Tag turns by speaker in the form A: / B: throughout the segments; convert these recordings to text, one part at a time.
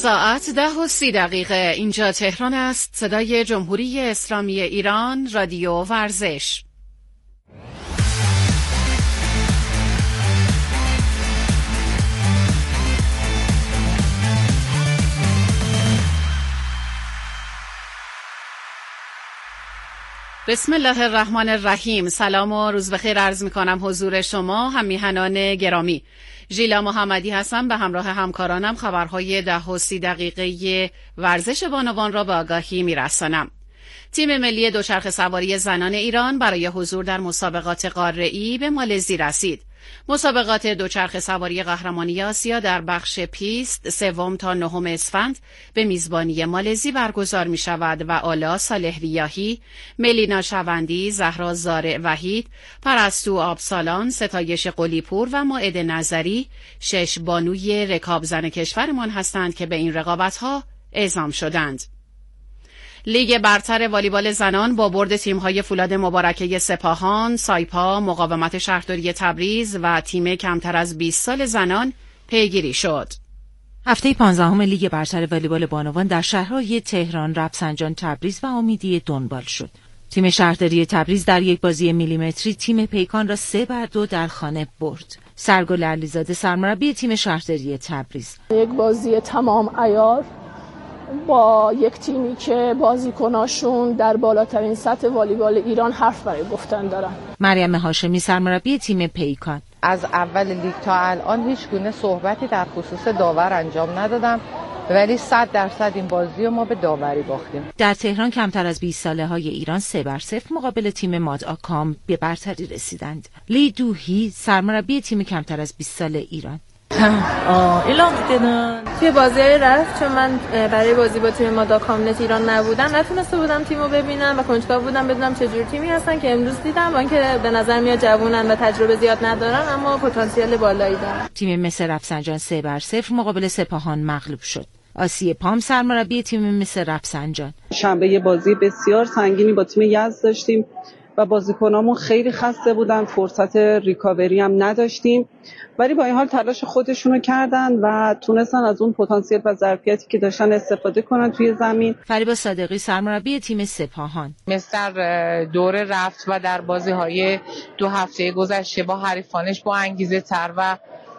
A: ساعت 10:30 اینجا تهران است. صدای جمهوری اسلامی ایران، رادیو ورزش. بسم الله الرحمن الرحیم. سلام و روز بخیر عرض می‌کنم حضور شما هممیهنان گرامی. ژیلا محمدی هستم، به همراه همکارانم خبرهای 10:30 ورزش بانوان را به آگاهی می‌رسانم. تیم ملی دوچرخه سواری زنان ایران برای حضور در مسابقات قاره‌ای به مالزی رسید. مسابقات دوچرخه سواری قهرمانی آسیا در بخش پیست 3 تا 9 اسفند به میزبانی مالزی برگزار می شود و آلا صالح ریاحی، ملینا شوندی، زهرا زارع وحید، پرستو آبسالان، ستایش قلیپور و مائده نظری 6 بانوی رکابزن کشورمان هستند که به این رقابت‌ها اعزام شدند. لیگ برتر والیبال زنان با برد تیم‌های فولاد مبارکه سپاهان، سایپا، مقاومت شهرداری تبریز و تیم کمتر از 20 سال زنان پیگیری شد.
B: هفته 15 لیگ برتر والیبال بانوان در شهرهای تهران، رفسنجان، تبریز و امیدیه دنبال شد. تیم شهرداری تبریز در یک بازی میلیمتری تیم پیکان را 3-2 در خانه برد. سرگل علیزاده سرمربی تیم شهرداری تبریز:
C: یک بازی تمام عیار با یک تیمی که بازیکناشون در بالاترین سطح والیبال ایران حرف برای گفتن دارن.
B: مریم هاشمی سرمربی تیم پیکان:
D: از اول لیگ تا الان هیچ گونه صحبتی در خصوص داور انجام ندادم، ولی 100% این بازی رو ما به داوری باختیم.
B: در تهران کمتر از 20 ساله های ایران 3-0 مقابل تیم ماد آکام به برتری رسیدند. لی دوهی سرمربی تیم کمتر از 20 ساله ایران:
E: توی بازی رفت، چون من برای بازی با تیم مادا کاملت ایران نبودم، نتونسته بودم تیمو ببینم و کنجکاو بودم بدونم چه جور تیمی هستن که امروز دیدم. با اینکه به نظر میاد جوونن و تجربه زیاد ندارن، اما پتانسیل بالایی دارن.
B: تیم مصر رفسنجان 3-0 مقابل سپاهان مغلوب شد. آسیه پام سرمربی تیم مصر رفسنجان:
F: شنبه یه بازی بسیار سنگینی با تیم یزد داشتیم و بازیکنامون خیلی خسته بودن، فرصت ریکاوری هم نداشتیم، ولی با این حال تلاش خودشونو کردن و تونستن از اون پتانسیل و ظرفیتی که داشتن استفاده کنن توی زمین.
B: فریبا صادقی سرمربی تیم سپاهان:
D: مستر دوره رفت و در بازی‌های 2 هفته گذشته با حریفانش با انگیزه تر و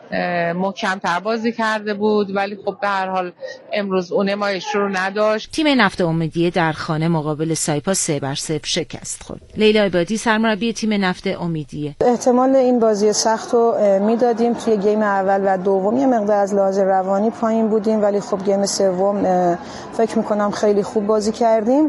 D: محکم‌تر بازی کرده بود، ولی خب به هر حال امروز اون نمایش رو نداشت.
B: تیم نفت امیدیه در خانه مقابل سایپا 3-0 شکست خورد. لیلا عبادی سرمربی تیم نفت امیدیه:
G: احتمال این بازی سخت رو میدادیم. توی گیم اول و دوم یه مقدار از لحاظ روانی پایین بودیم، ولی خب گیم سوم فکر میکنم خیلی خوب بازی کردیم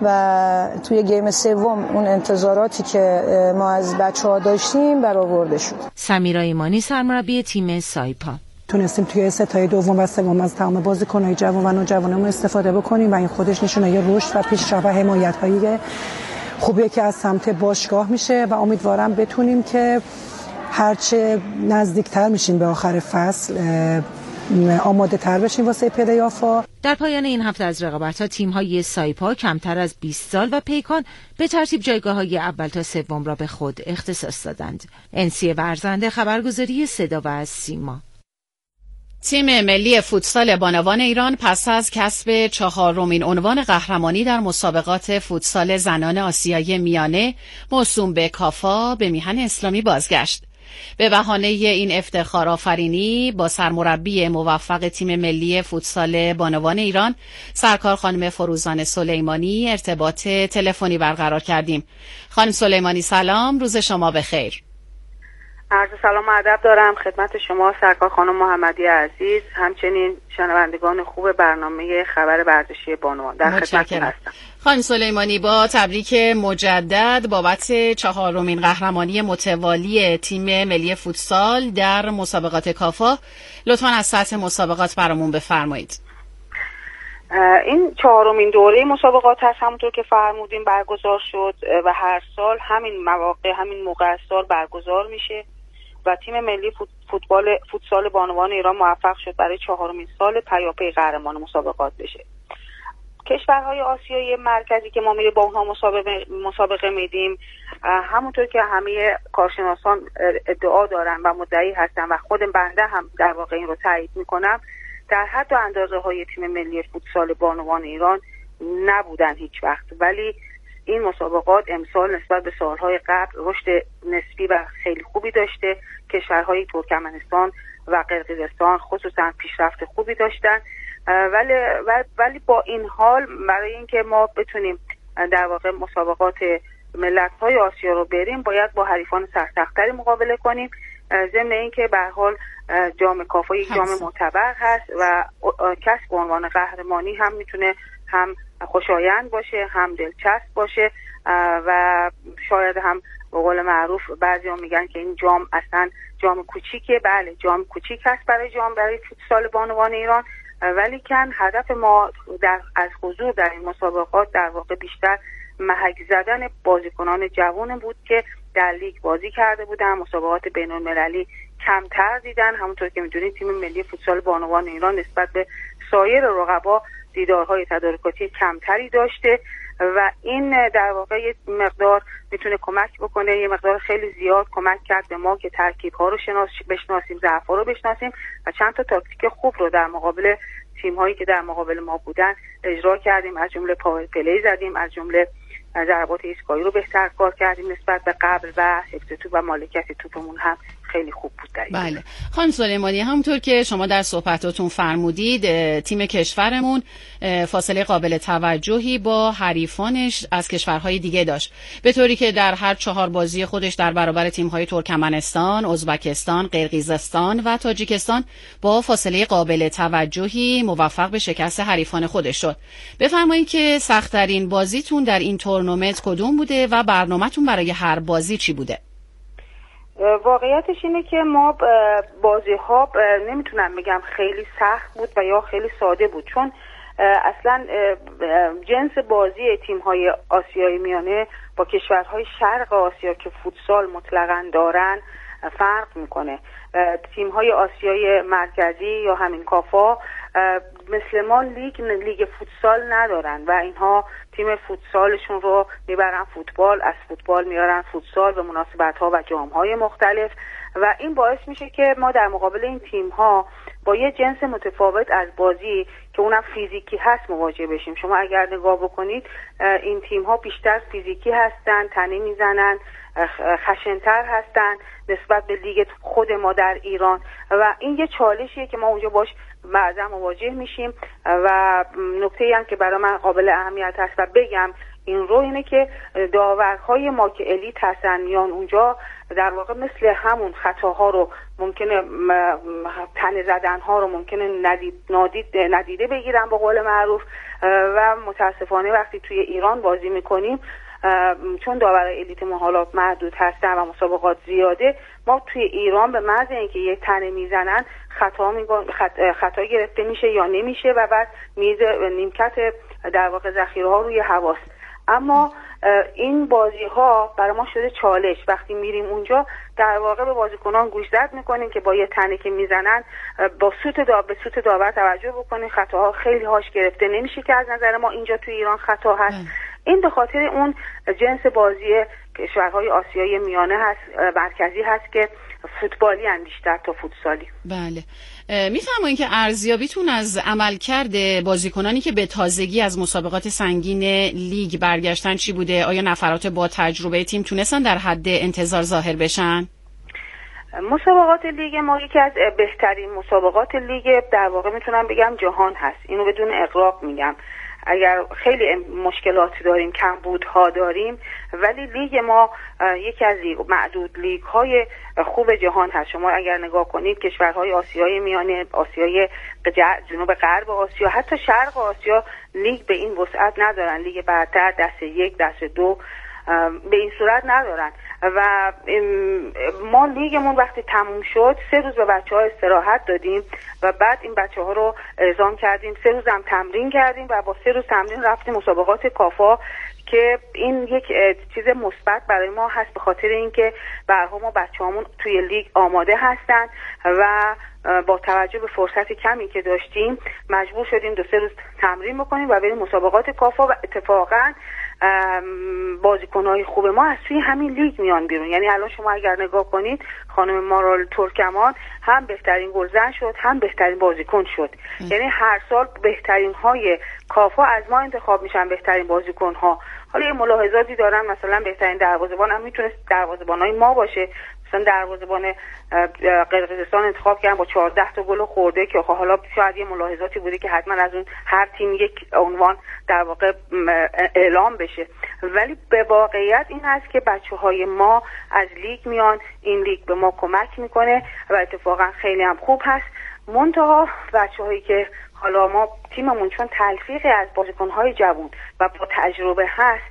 G: و توی گیم سوم اون انتظاراتی که ما از بچه‌ها داشتیم برآورده شد.
B: سمیرا ایمانی سرمربی تیم سایپا:
H: تونستیم توی ستای دوم و سوم از تمام بازیکن‌های جوان و نوجوانمون استفاده بکنیم و این خودش نشونه یه رشد و پیشرفت و حمایت‌های خوبیه که از سمت باشگاه میشه و امیدوارم بتونیم که هرچه نزدیکتر میشیم به آخر فصل آماده تر بشیم واسه پلی‌آف‌ها.
B: در پایان این هفته از رقابت‌ها تیم‌های سایپا کمتر از 20 سال و پیکان به ترتیب جایگاه‌های اول تا سوم را به خود اختصاص دادند. انسی ورزنده، خبرگزاری صدا و سیما.
A: تیم ملی فوتسال بانوان ایران پس از کسب 4مین عنوان قهرمانی در مسابقات فوتسال زنان آسیای میانه موسوم به کافا به میهن اسلامی بازگشت. به بهانه این افتخار آفرینی با سرمربی موفق تیم ملی فوتسال بانوان ایران سرکار خانم فروزان سلیمانی ارتباط تلفنی برقرار کردیم. خانم سلیمانی سلام، روز شما بخیر.
I: عرض سلام و ادب دارم خدمت شما سرکار خانم محمدی عزیز، همچنین شنوندگان خوب برنامه خبر ورزشی بانوان. در خدمتتون هستم.
A: خانم سلیمانی، با تبریک مجدد بابت 4مین قهرمانی متوالی تیم ملی فوتسال در مسابقات کافا، لطفاً از سطح مسابقات برامون بفرمایید.
I: این 4مین دوره مسابقات هست، همونطور که فرمودیم برگزار شد و هر سال همین مواقع همین موقع سال برگزار میشه و تیم ملی فوتسال بانوان ایران موفق شد برای 4مین سال پیاپی قهرمان مسابقات بشه. کشورهای آسیایی مرکزی که ما میره با اونها مسابقه میدیم، همونطور که همه کارشناسان ادعا دارن و مدعی هستن و خود بنده هم در واقع این رو تایید میکنم، در حد و اندازه های تیم ملی فوتسال بانوان ایران نبودن هیچ وقت، ولی این مسابقات امسال نسبت به سالهای قبل رشد نسبی و خیلی خوبی داشته. کشورهای ترکمنستان و قرقیزستان خصوصا پیشرفت خوبی داشتن، ولی با این حال برای اینکه ما بتونیم در واقع مسابقات ملت‌های آسیا رو بریم باید با حریفان سخت‌تری مقابله کنیم. ضمن اینکه به هر حال جام کافا یک جام معتبر هست و کسب عنوان قهرمانی هم میتونه هم خوشایند باشه هم دلچسب باشه و شاید هم به قول معروف بعضیا میگن که این جام اصلا جام کوچیکه. بله جام کوچیک هست برای فوتسال بانوان ایران، ولی کن هدف ما از حضور در این مسابقات در واقع بیشتر محک زدن بازیکنان جوان بود که در لیگ بازی کرده بودن، مسابقات بین‌المللی کمتر دیدن. همونطور که میدونید تیم ملی فوتسال بانوان ایران نسبت به سایر رقبا دیدارهای تدارکاتی کمتری داشته و این در واقع یه مقدار میتونه کمک بکنه، یه مقدار خیلی زیاد کمک کرد به ما که ترکیب‌ها رو بشناسیم، ضعف‌ها رو بشناسیم و چند تا تاکتیک خوب رو در مقابل تیم‌هایی که در مقابل ما بودن اجرا کردیم. از جمله پاور پلی زدیم، از جمله ضربات ایستگاهی رو بهتر کار کردیم نسبت به قبل و حفظ توپ و مالکیت توپمون هم خیلی خوب بود در این.
A: بله خانم سلیمانی، همونطور که شما در صحبتاتون فرمودید تیم کشورمون فاصله قابل توجهی با حریفانش از کشورهای دیگه داشت، به طوری که در هر 4 بازی خودش در برابر تیم‌های ترکمنستان، ازبکستان، قرقیزستان و تاجیکستان با فاصله قابل توجهی موفق به شکست حریفان خودش شد. بفرمایید که سخت‌ترین بازیتون در این تورنمنت کدوم بوده و برنامه‌تون برای هر بازی چی بوده؟
I: واقعیتش اینه که ما بازی ها نمیتونم بگم خیلی سخت بود و یا خیلی ساده بود، چون اصلا جنس بازی تیم های آسیای میانه با کشورهای شرق آسیا که فوتسال مطلقاً دارن فرق میکنه. تیم های آسیای مرکزی یا همین کافا مثل ما لیگ فوتسال ندارن و اینها تیم فوتسالشون رو میبرن فوتبال، از فوتبال میارن فوتسال به مناسبت ها و جام های مختلف و این باعث میشه که ما در مقابل این تیم ها با یه جنس متفاوت از بازی که اونم فیزیکی هست مواجه بشیم. شما اگر نگاه بکنید این تیم ها بیشتر فیزیکی هستن، تنه میزنن، خشن‌تر هستن نسبت به لیگ خود ما در ایران و این یه چالشیه که ما اونجا باش بعضا مواجه میشیم و نکته‌ای هم که برای من قابل اهمیت هست و بگم این رو اینه که داورهای ما که الیت هستن میان اونجا در واقع مثل همون خطاها رو ممکنه تنه زدنها رو ممکنه ندیده بگیرن به قول معروف و متاسفانه وقتی توی ایران بازی میکنیم چون داورای الیت ما حالا محدود هستن و مسابقات زیاده، ما توی ایران به محض اینکه یک تنه میزنن خطا گرفته میشه یا نمیشه و بعد میز نیمکت در واقع ذخیره ها روی هواست. اما این بازی ها برای ما شده چالش. وقتی میریم اونجا در واقع به بازیکنان گوشزد میکنیم که با یه تنه که میزنن به سوت داور توجه بکنیم، خطاها خیلی هاش گرفته نمیشه که از نظر ما اینجا توی ایران خطا هست. این به خاطر اون جنس بازی کشورهای آسیای میانه هست، مرکزی هست که فوتبالی هم بیشتر تا فوتسالی.
A: بله. میفرمایید که ارزیابیتون از عملکرد بازیکنانی که به تازگی از مسابقات سنگین لیگ برگشتن چی بوده؟ آیا نفرات با تجربه تیم تونستن در حد انتظار ظاهر بشن؟
I: مسابقات لیگ ما یکی از بهترین مسابقات لیگ در واقع میتونم بگم جهان هست. اینو بدون اغراق میگم. اگر خیلی مشکلات داریم، کمبودها داریم، ولی لیگ ما یکی از معدود لیگ های خوب جهان هست. شما اگر نگاه کنید کشورهای آسیای میانه، آسیای جنوب غرب آسیا، حتی شرق آسیا لیگ به این وسعت ندارن. لیگ برتر دسته 1 دسته 2 به این صورت ندارن و ما لیگمون وقتی تموم شد 3 روز به بچه‌ها استراحت دادیم و بعد این بچه‌ها رو اعزام کردیم. 3 روز هم تمرین کردیم و با 3 روز تمرین رفتیم مسابقات کافا که این یک چیز مثبت برای ما هست به خاطر اینکه برها ما بچه‌هامون توی لیگ آماده هستن و با توجه به فرصت کمی که داشتیم مجبور شدیم 2-3 روز تمرین بکنیم و بریم مسابقات کافا و اتفاقا بازیکن‌های خوب ما از توی همین لیگ میان بیرون. یعنی الان شما اگر نگاه کنید خانم مارال ترکمان هم بهترین گلزن شد هم بهترین بازیکن شد. یعنی هر سال بهترین های کافا از ما انتخاب میشن، بهترین بازیکن ها. حالا یه ملاحظاتی دارن، مثلا بهترین دروازه‌بان هم میتونه دروازه‌بانای ما باشه. مثلا دروازه‌بان قرقیزستان انتخاب کردن با 14 تا گل خورده که حالا شاید یه ملاحظاتی بوده که حتما از اون هر تیم یک عنوان در واقع اعلام بشه، ولی به واقعیت این هست که بچه‌های ما از لیگ میان، این لیگ به ما کمک میکنه و اتفاقا خیلی هم خوب هست. منتها بچه‌هایی که حالا ما تیممون چون تلفیقی از بازیکن‌های جوان و با تجربه هست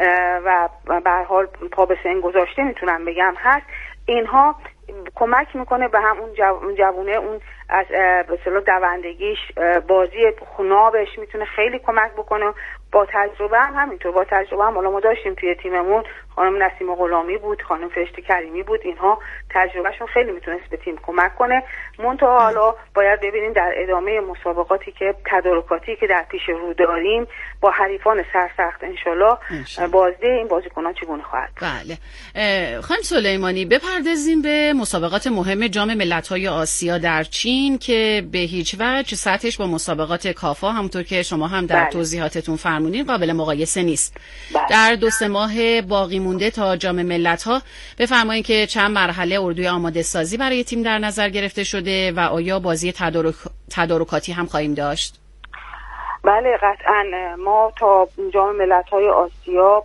I: و به هر حال پا به سن گذاشته میتونم بگم هست، اینها کمک میکنه به هم اون جوونه، اون از به اصطلاح دوندگیش، بازی خونابش میتونه خیلی کمک بکنه. با تجربه هم همینطور، با تجربه هم حالا ما داشتیم توی تیممون خانم نسیم غلامی بود، خانم فرشته کریمی بود، اینها تجربهشون خیلی میتونست به تیم کمک کنه. منتها حالا باید ببینیم در ادامه مسابقاتی که تدارکاتی که در پیش رو داریم با حریفان سرسخت انشالله بازده این بازیکنان چگونه خواهد.
A: بله خانم سلیمانی، بپردازیم به مسابقات مهم جام ملت‌های آسیا در چین که به هیچ وجه سطحش با مسابقات کافا همونطور که شما هم در توضیحاتتون فرمودین قابل مقایسه نیست. در 2-3 ماه باقی مونده تا جام ملت‌ها بفرمایید که چند مرحله اردوی آماده سازی برای تیم در نظر گرفته شده و آیا بازی تدارکاتی هم خواهیم داشت؟
I: بله قطعا. ما تا جام ملت‌های آسیا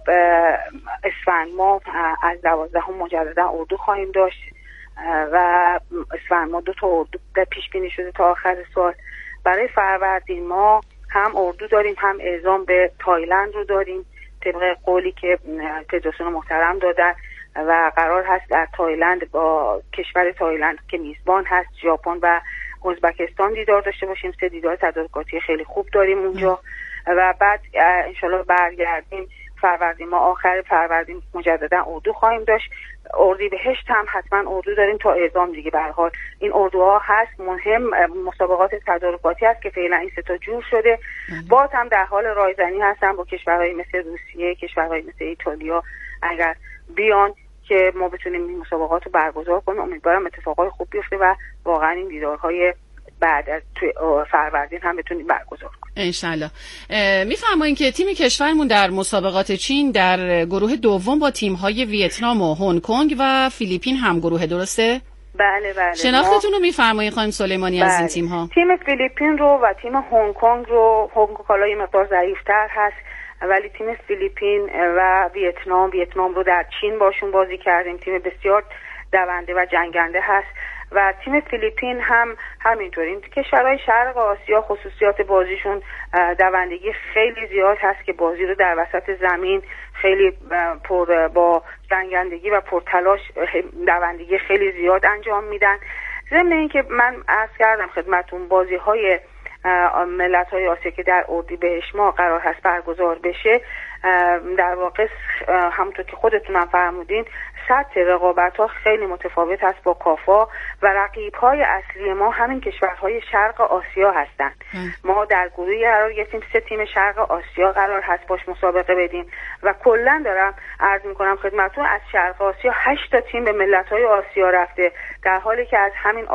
I: اسفند ماه از 12 مجددا اردو خواهیم داشت و اسفند ماه 2 تا اردو پیش بینی شده تا آخر سال. برای فروردین ما هم اردو داریم، هم اعزام به تایلند رو داریم طبق قولی که فدراسیون محترم دادن و قرار هست در تایلند با کشور تایلند که میزبان هست، ژاپن و ازبکستان دیدار داشته باشیم. 3 دیدار تدارکاتی خیلی خوب داریم اونجا و بعد انشالله برگردیم فروردین ما آخر فروردین مجددا اردو خواهیم داشت. اردیبهشت هم حتما اردو داریم تا اعزام دیگه. به هر حال این اردوها هست، مهم مسابقات تدارکاتی هست که فعلا این 3 تا جور شده. باز هم در حال رایزنی هستن با کشورهای مثل روسیه، کشورهای مثل ایتالیا اگر بیان که ما بتونیم این مسابقات رو برگزار کنیم. امیدوارم اتفاقای خوب بیفته و واقعا این دیدارهای بعد از توی فروردین هم بتونیم برگزار کنیم
A: انشالله. میفرمایید که تیم کشورمون در مسابقات چین در گروه دوم با تیم‌های ویتنام و هنگ کنگ و فیلیپین هم گروه، درسته؟
I: بله.
A: شناختتون رو میفرمایید خانم سلیمانی از این تیم‌ها؟
I: تیم فیلیپین رو و تیم هنگ کنگ رو، هنگ کنگ یه مقدار ضعیف‌تر هست ولی تیم فیلیپین و ویتنام رو در چین باشون بازی کردیم. تیم بسیار دونده و جنگنده هست و تیم فیلیپین هم همینطور. این کشورهای شرق آسیا خصوصیات بازیشون دوندگی خیلی زیاد هست که بازی رو در وسط زمین خیلی با جنگندگی و پرتلاش دوندگی خیلی زیاد انجام میدن. ضمن اینکه من عرض کردم خدمتون بازی‌های ملت‌های آسیا که در اردیبهشت ماه قرار هست برگزار بشه، در واقع همونطور که خودتونم فرمودین سطح رقابت‌ها خیلی متفاوت هست با کافا و رقیب‌های اصلی ما همین کشورهای شرق آسیا هستند. ما در گروهی قرار گرفتیم 3 تیم شرق آسیا قرار هست باش مسابقه بدیم و کلاً دارم عرض می‌کنم خدمتتون از شرق آسیا 8 تا تیم به ملت‌های آسیا رفته، در حالی که از همین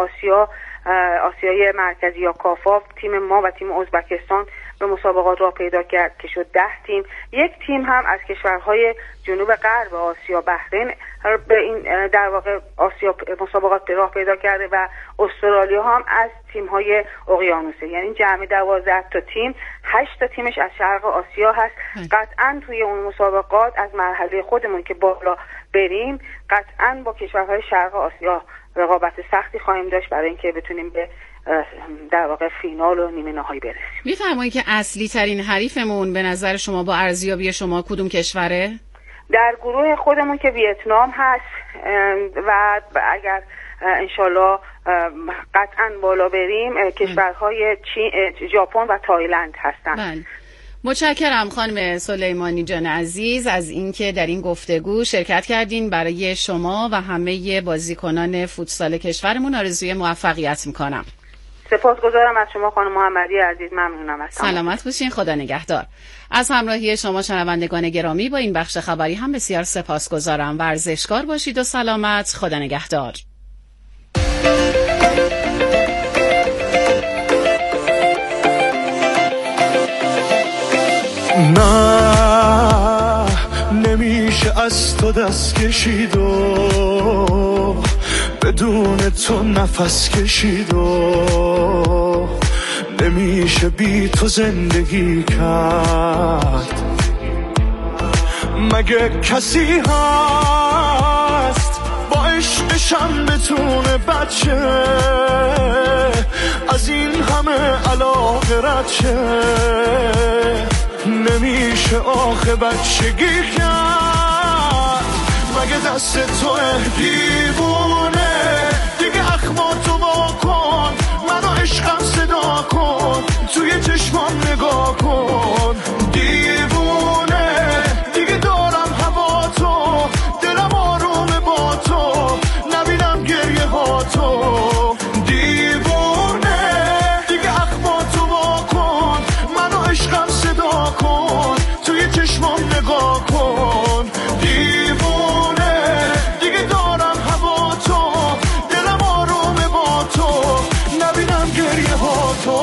I: آسیای مرکزی یا کافا تیم ما و تیم ازبکستان به مسابقات راه پیدا کرد که شد 10 تیم. 1 تیم هم از کشورهای جنوب غرب آسیا، بحرین، به این در واقع آسیا مسابقات به راه پیدا کرده و استرالیا هم از تیم‌های اقیانوسه. یعنی جمع 12 تا تیم، 8 تا تیمش از شرق آسیا هست. قطعاً توی اون مسابقات از مرحله خودمون که بالا بریم قطعاً با کشورهای شرق آسیا رقابت سختی خواهیم داشت برای اینکه بتونیم به در واقع فینال و نیمه نهایی برسیم.
A: میفرمایید که اصلی ترین حریفمون به نظر شما با ارزیابی شما کدوم کشوره؟
I: در گروه خودمون که ویتنام هست و اگر انشالله قطعا بالا بریم کشورهای ژاپن و تایلند هستن.
A: بله. متشکرم خانم سلیمانی جان عزیز از اینکه در این گفتگو شرکت کردین. برای شما و همه بازیکنان فوتسال کشورمون آرزوی موفقیت میکنم.
I: سپاسگزارم از شما خانم محمدی عزیز. ممنونم از شما.
A: سلامت باشین. خدا نگهدار. از همراهی شما شنوندگان گرامی با این بخش خبری هم بسیار سپاسگزارم. ورزشکار باشید و سلامت. خدا نگهدار.
J: نه نمیشه از تو دست کشید و بدون تو نفس کشید و نمیشه بی تو زندگی کرد. مگه کسی هست با عشقشم بتونه بچه از این همه علاقه رد شه؟ نمیشه آخه بچگی کرد. مگه دست تو دیوونه دیگه اخماتو واکن، منو عشقم صدا کن، توی چشمام نگاه کن. دیوونه دیگه دارم هوا تو، دلم آرومه با تو، نبینم گریه ها تو. دیوونه دیگه اخماتو واکن، منو عشقم صدا کن، توی چشمام نگاه کن. دیوونه دیگه دارم هوا تو، دلم آرومه با تو، نبینم گریه ها تو.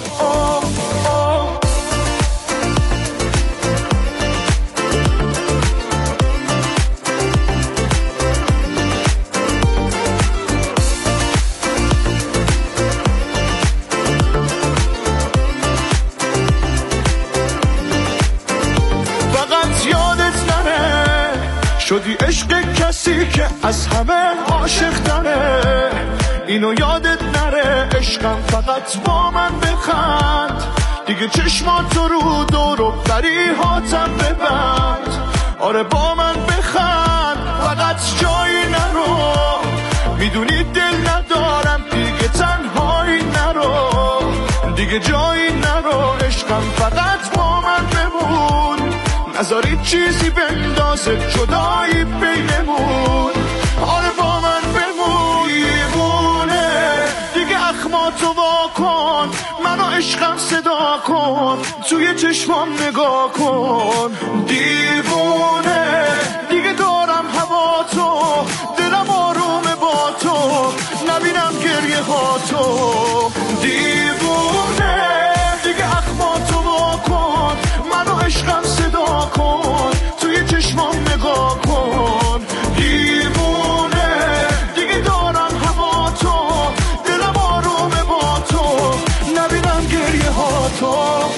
J: شدی عشق کسی که از همه عاشق تره، اینو یادت نره. عشقم فقط با من بخند، دیگه چشماتو رو دور و بریهاتم ببند. آره با من بخند، فقط جایی نرو، میدونی دل ندارم دیگه تنهایی نرو، دیگه جایی نرو. عشقم فقط با من بمون، نذاری چیزی بندازه جدایی بینمون. آره با من بمون. دیوونه دیگه اخماتو واکن، منو عشقم صدا کن، توی چشمام نگاه کن. دیوونه دیگه دارم هوا تو، دلم آرومه با تو، نبینم گریه ها تو. دیوونه دیگه اخماتو واکن، منو عشقم صدا کن، توی چشمام نگاه کن. دیوونه دیگه دارم هوا تو، دلم آرومه با تو، نبینم گریه ها تو.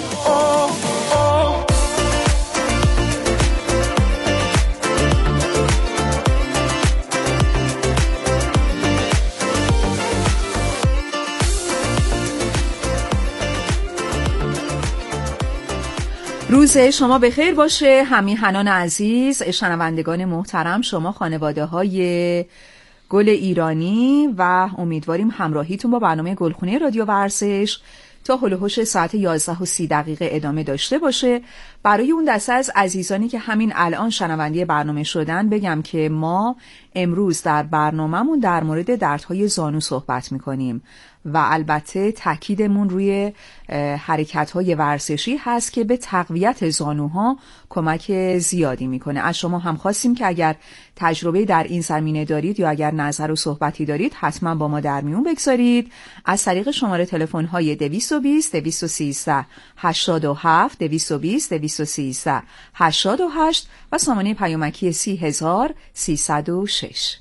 B: روز شما بخیر باشه همیهنان عزیز، شنوندگان محترم، شما خانواده های گل ایرانی، و امیدواریم همراهیتون با برنامه گلخونه رادیو ورزش تا هلوهوش ساعت 11:30 ادامه داشته باشه. برای اون دسته از عزیزانی که همین الان شنونده برنامه شدن بگم که ما امروز در برنامه‌مون در مورد دردهای زانو صحبت می‌کنیم و البته تاکیدمون روی حرکت‌های ورزشی هست که به تقویت زانوها کمک زیادی میکنه. از شما هم خواستیم که اگر تجربه در این زمینه دارید یا اگر نظر و صحبتی دارید حتما با ما در میون بگذارید. از طریق شماره تلفن‌های 220 213 87 220 213 88 و سامانه پیامکی 30306.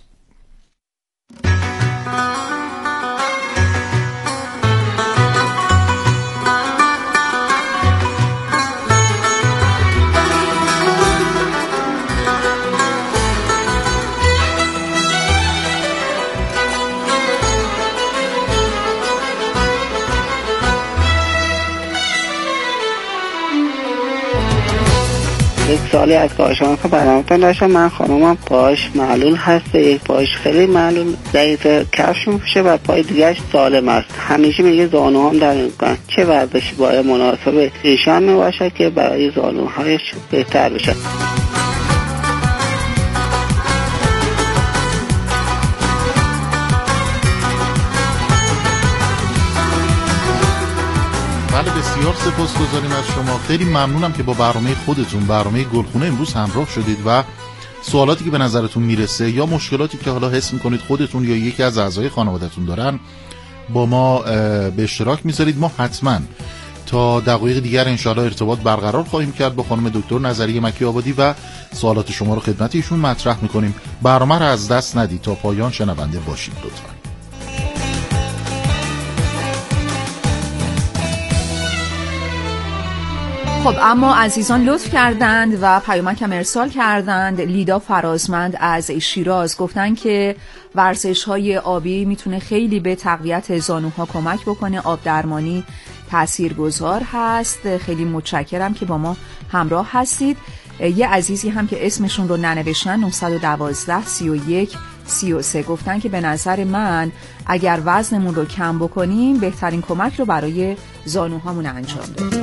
K: یک سالی از کارشناس برنامه‌تون داشتم. من خانومم پاش معلول هست، یک پاش خیلی معلول ضعیف، کفش میپوشه و پای دیگه‌اش سالم است. همیشه میگه زانوهام درد میکنن. چه ورزشی باید مناسب ایشان باشه که برای زانوهایش بهتر بشه؟
L: بسیار سپاسگزاریم از شما. خیلی ممنونم که با برنامه خودتون، برنامه گلخونه امروز همراه شدید و سوالاتی که به نظرتون میرسه یا مشکلاتی که حالا حس میکنید خودتون یا یکی از اعضای خانواده‌تون دارن با ما به اشتراک میذارید. ما حتما تا دقایق دیگر انشاءالله ارتباط برقرار خواهیم کرد با خانم دکتر نظریه مکی آبادی و سوالات شما رو خدمت ایشون مطرح میکنیم. برنامه رو از دست ندید، تا پایان شنونده باشید لطفا.
B: خب اما عزیزان لطف کردند و پیامک هم ارسال کردند. لیدا فرازمند از شیراز گفتن که ورزش‌های آبی میتونه خیلی به تقویت زانوها کمک بکنه، آب درمانی تاثیرگذار هست. خیلی متشکرم که با ما همراه هستید. یه عزیزی هم که اسمشون رو ننوشتن 912 31 33 گفتن که به نظر من اگر وزنمون رو کم بکنیم بهترین کمک رو برای زانوهامون انجام بدیم.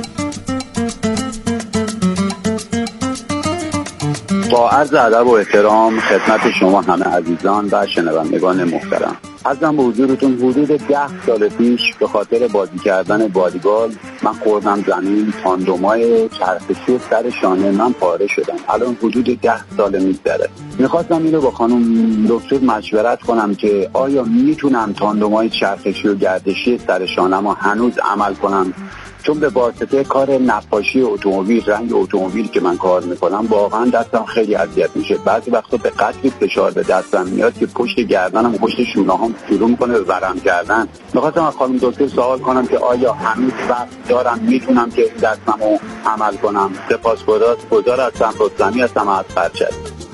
M: با عرض ادب و احترام خدمت شما همه عزیزان و شنوندگان محترم، عرضم به حضورتون حدود 10 سال پیش به خاطر بازی کردن والیبال من خوردم زمین، تاندومای چرخشی سر شانه من پاره شدم. الان حدود 10 سال میگذره. میخواستم اینو با خانم دکتر مشورت کنم که آیا میتونم تاندومای چرخشی و گردشی سر شانه‌مو هنوز عمل کنم، چون به واسطه کار نقاشی اتومبیل، رنگ اتومبیل که من کار میکنم واقعا دستم خیلی اذیت میشه. بعضی وقتا به قدری فشار به دستم میاد که پشت گردنم و پشت شونه‌هام شروع میکنه به ورم کردن. میخواستم از خانم دکتر سوال کنم که آیا هنوز وقت دارم میتونم که دستمو عمل کنم؟ سپاسگزار هستم. رستمی هستم از پرچد.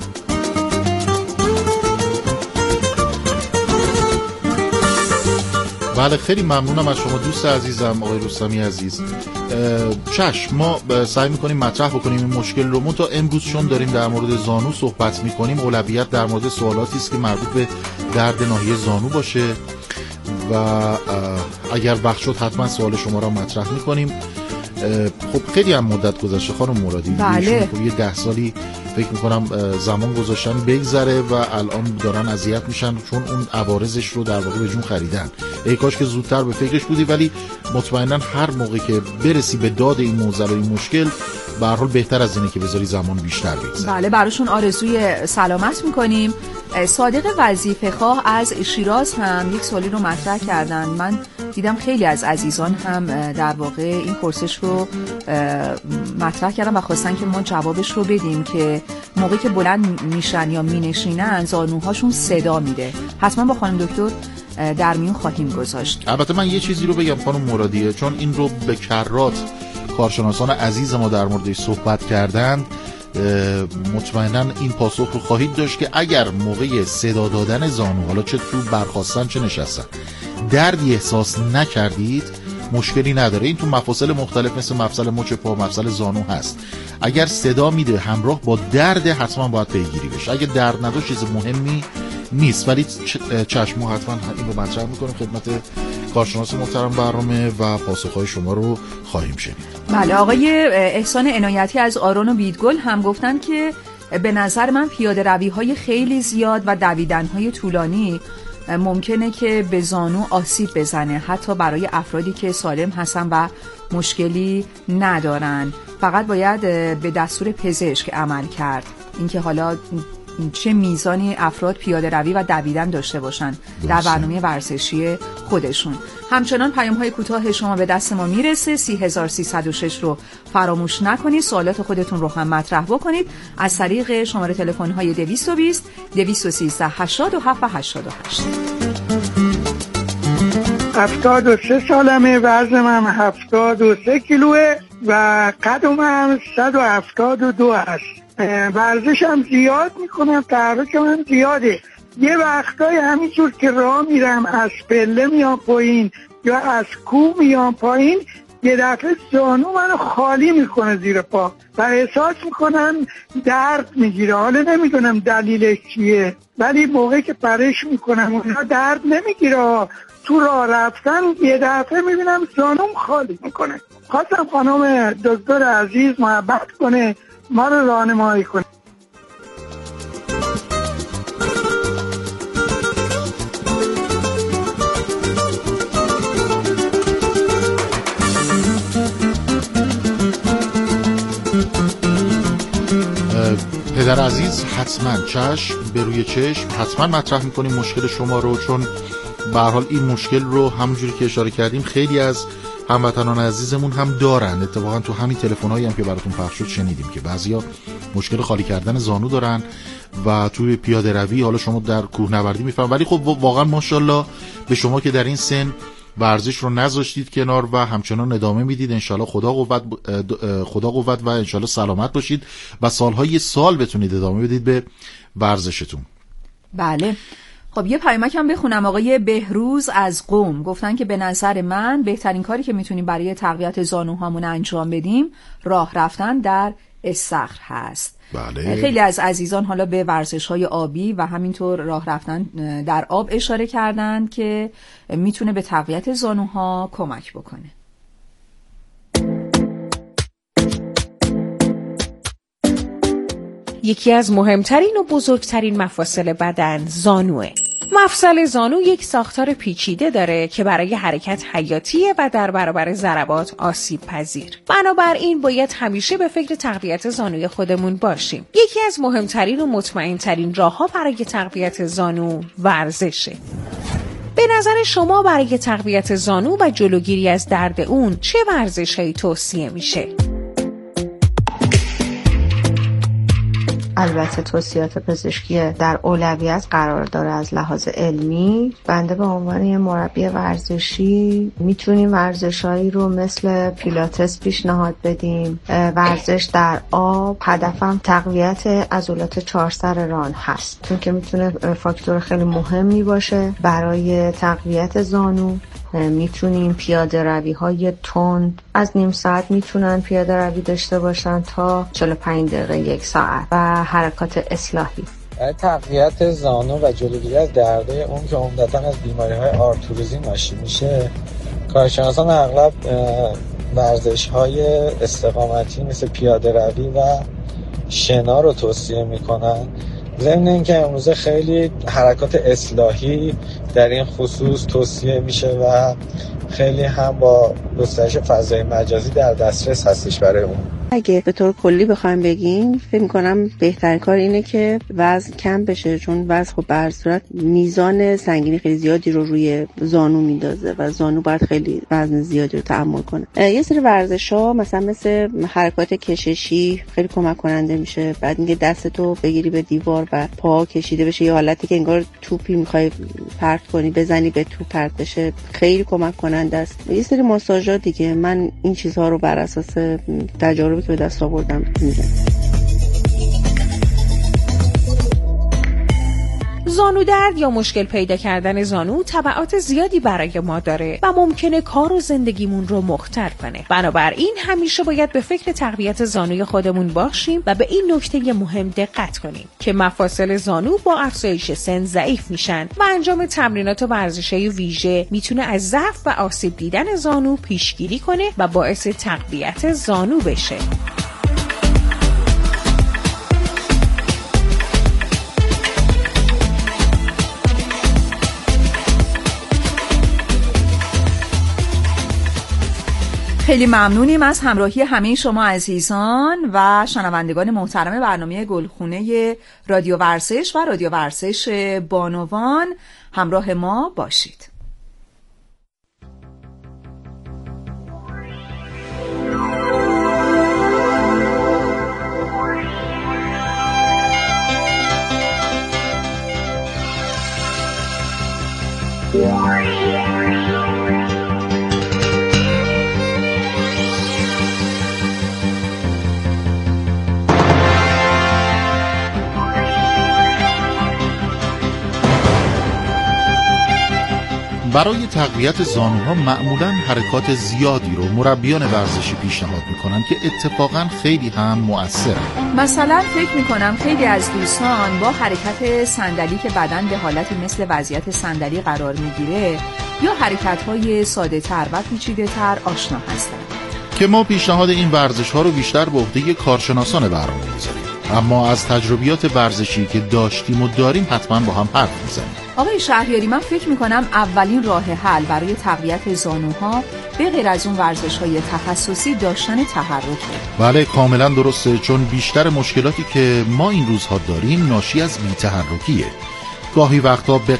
L: بله خیلی ممنونم از شما دوست عزیزم آقای رستمی عزیز. چشم، ما سعی میکنیم مطرح بکنیم این مشکل رو. تا امروز چون داریم در مورد زانو صحبت میکنیم، اولویت در مورد سوالاتی است که مربوط به درد ناحیه زانو باشه و اگر وقت شد حتما سوال شما را مطرح میکنیم. خب خیلی هم مدت گذشته خانم مرادی.
B: بله.
L: خب یه 10 سالی فکر میکنم زمان گذاشتن بگذره و الان دارن اذیت میشن چون اون عوارضش رو در واقع به جون خریدن. ای کاش که زودتر به فکرش بودی، ولی مطمئنا هر موقع که برسی به داد این موضوع و این مشکل به هر حال بهتر از اینه که بذاری زمان بیشتر بگذره.
B: بله براشون آرزوی سلامت میکنیم. صادق وظیفه خواه از شیراز هم یک سوالی رو مطرح کردن. من دیدم خیلی از عزیزان هم در واقع این پرسش رو مطرح کردن و خواستن که ما جوابش رو بدیم که موقعی که بلند میشن یا مینشینن زانوهاشون صدا میده. حتما با خانم دکتر در میون خواهیم گذاشت.
L: البته من یه چیزی رو بگم خانم مرادیه، چون این رو به کرات کارشناسان عزیز ما در موردش صحبت کردند، مطمئنا این پاسخ رو خواهید داشت که اگر موقع صدا دادن زانو، حالا چه تو برخاستن چه نشستن، دردی احساس نکردید مشکلی نداره. این تو مفاصل مختلف مثل مفصل مچ پا، مفصل زانو هست. اگر صدا میده همراه با درد حتما باید پیگیری بشه. اگه درد نداشت چیز مهمی نیست، ولی چشمو حتما این رو مطرح میکنیم خدمت کارشناس محترم برنامه و پاسخهای شما رو خواهیم شنید.
B: بله آقای احسان عنایتی از آرون و بیدگل هم گفتن که به نظر من پیاده روی های خیلی زیاد و دویدن های طولانی ممکنه که به زانو آسیب بزنه، حتی برای افرادی که سالم هستن و مشکلی ندارن. فقط باید به دستور پزشک عمل کرد. اینکه حالا چه میزانی افراد پیاده روی و دویدن داشته باشن در برنامه ورزشی خودشون. همچنان پیام‌های کوتاه شما به دست ما میرسه. 30306 رو فراموش نکنید. سوالات خودتون رو هم مطرح بکنید از طریق شماره تلفن‌های 220 213 87 و 88.
N: 73 سالمه، وزنم 73 کیلوه و قدم 172 هست. ورزشم زیاد میکنم، تحرکم زیاده. یه وقتای همینجور که راه میرم از پله میام پایین یا از کوه میام پایین، یه دفعه زانو منو خالی میکنه زیر پا و احساس میکنم درد میگیره. حالا نمیدونم دلیلش چیه، ولی موقعی که پرش میکنم اونا درد نمیگیره. تو راه رفتن یه دفعه میبینم زانوم خالی میکنه. خواستم خانم دکتر عزیز محبت کنه ما رو راهنمایی کنه.
L: مادر عزیز حتما چشم به روی چشم حتما مطرح میکنیم مشکل شما رو، چون به هر حال این مشکل رو همونجوری که اشاره کردیم خیلی از هموطنان عزیزمون هم دارن. اتفاقا تو همین تلفن‌هایی هم که براتون پخش شد شنیدیم که بعضیا مشکل خالی کردن زانو دارن و توی پیاده روی، حالا شما در کوهنوردی میفهمید، ولی خب واقعا ماشاءالله به شما که در این سن ورزش رو نذاشتید کنار و همچنان ادامه میدید. انشالله خدا قوت و انشالله سلامت باشید و سالهای سال بتونید ادامه بدید به ورزشتون.
O: بله. خب یه پیامک هم بخونم. آقای بهروز از قم گفتن که به نظر من بهترین کاری که میتونیم برای تقویت زانوهامون انجام بدیم راه رفتن در استخر هست.
L: بله.
O: خیلی از عزیزان حالا به ورزش‌های آبی و همینطور راه رفتن در آب اشاره کردن که میتونه به تقویت زانوها کمک بکنه.
P: یکی از مهمترین و بزرگترین مفاصل بدن زانوه. مفصل زانو یک ساختار پیچیده داره که برای حرکت حیاتیه و در برابر ضربات آسیب پذیر. بنابراین باید همیشه به فکر تقویت زانوی خودمون باشیم. یکی از مهمترین و مطمئنترین راه‌ها برای تقویت زانو ورزشه. به نظر شما برای تقویت زانو و جلوگیری از درد اون چه ورزش‌هایی توصیه میشه؟
Q: البته توصیات پزشکی در اولویت قرار داره از لحاظ علمی. بنده به عنوان یه مربی ورزشی میتونیم ورزشایی رو مثل پیلاتس پیشنهاد بدیم. ورزش در آب، هدفم تقویت عضلات 4 سر ران هست، چون که میتونه فاکتور خیلی مهمی باشه برای تقویت زانو. میتونیم پیاده روی های تند از نیم ساعت میتونن پیاده روی داشته باشن تا 45 دقیقه 1 ساعت و حرکات اصلاحی.
R: تقویت زانو و جلوگیری از دردهای اون که عمدتاً از بیماری‌های آرتروزی ناشی میشه، کارشناسان اغلب ورزش‌های استقامتی مثل پیاده روی و شنا رو توصیه میکنن. ضمن اینکه امروزه خیلی حرکات اصلاحی در این خصوص توصیه میشه و خیلی هم با گسترش فضای مجازی در دسترس هستش برای اون.
S: اگه به طور کلی بخوایم بگیم، فکر می‌کنم بهترین کار اینه که وزن کم بشه، چون وزن خب به هر صورت میزان سنگینی خیلی زیادی رو روی زانو میندازه و زانو باید خیلی وزن زیادی رو تحمل کنه. یه سری ورزش‌ها مثل حرکات کششی خیلی کمک کننده میشه. بعد اینکه دستتو بگیری به دیوار و پا کشیده بشه، یه حالتی که انگار توپی می‌خوای پرت کنی، بزنی به توپ پرت بشه، خیلی کمک کننده است. یه سری ماساژها دیگه، من این چیزها رو بر اساس تجاربی که به دست آوردم میگم.
P: زانو درد یا مشکل پیدا کردن زانو تبعات زیادی برای ما داره و ممکنه کار و زندگیمون رو مختل کنه. بنابراین همیشه باید به فکر تقویت زانوی خودمون باشیم و به این نکته مهم دقت کنیم که مفاصل زانو با افزایش سن ضعیف میشن و انجام تمرینات و ورزش‌های ویژه میتونه از ضعف و آسیب دیدن زانو پیشگیری کنه و باعث تقویت زانو بشه.
O: خیلی ممنونیم از همراهی همه شما عزیزان و شنوندگان محترم برنامه گلخونه رادیو ورزش و رادیو ورزش بانوان. همراه ما باشید.
L: برای تقویت زانوها معمولاً حرکات زیادی رو مربیان ورزشی پیشنهاد میکنن که اتفاقاً خیلی هم مؤثره.
O: مثلا فکر میکنم خیلی از دوستان با حرکت صندلی که بدن به حالتی مثل وضعیت صندلی قرار میگیره یا حرکت‌های ساده‌تر و پیچیده‌تر آشنا هستن
L: که ما پیشنهاد این ورزش‌ها رو بیشتر به عهده کارشناسان برنامه میذاریم. اما از تجربیات ورزشی که داشتیم و داریم حتما با هم حرف میزنیم.
O: آقای شهریاری، من فکر میکنم اولین راه حل برای تقویت زانوها به غیر از اون ورزش‌های تخصصی داشتن تحرکه.
L: بله کاملا درسته، چون بیشتر مشکلاتی که ما این روزها داریم ناشی از بی‌تحرکیه. گاهی وقتا به